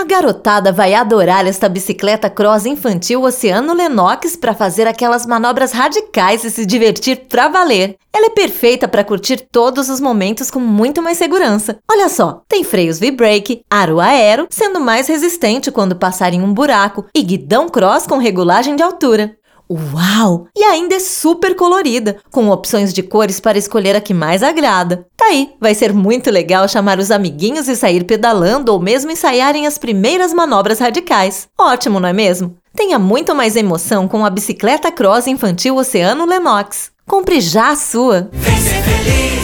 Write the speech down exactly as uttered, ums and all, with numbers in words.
A garotada vai adorar esta bicicleta cross infantil Oceano Lenox para fazer aquelas manobras radicais e se divertir pra valer. Ela é perfeita para curtir todos os momentos com muito mais segurança. Olha só, tem freios V-Brake, aro aero, sendo mais resistente quando passar em um buraco, e guidão cross com regulagem de altura. Uau! E ainda é super colorida, com opções de cores para escolher a que mais agrada. Tá aí, vai ser muito legal chamar os amiguinhos e sair pedalando ou mesmo ensaiarem as primeiras manobras radicais. Ótimo, não é mesmo? Tenha muito mais emoção com a bicicleta cross infantil Oceano Lenox. Compre já a sua! Vem ser feliz!